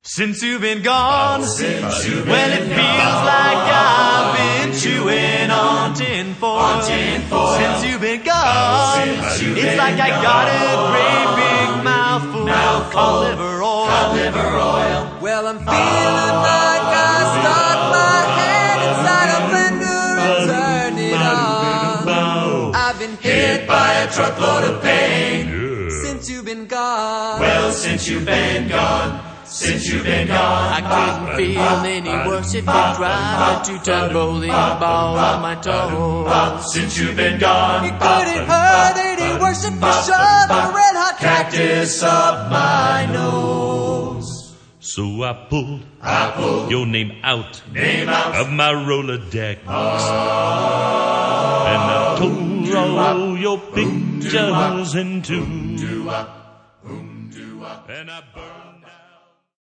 Since you've been gone, well, it feels like I've been chewing on tinfoil. Since you've been gone, it's like I got a great big mouthful of cod liver oil. Well, I'm feeling like I stuck my head inside a blender and turned it on. I've been hit by a truckload of pain since you've been gone. Well, since you've been gone. Since you've been gone, I couldn't feel any worse if you drive a two-ton bowling ball on my toe. Since you've been gone, it couldn't hurt any worse if you shoved a red-hot cactus up my nose. So I pulled your name out of my Rolodex, and I tore all your pictures in two, and I burned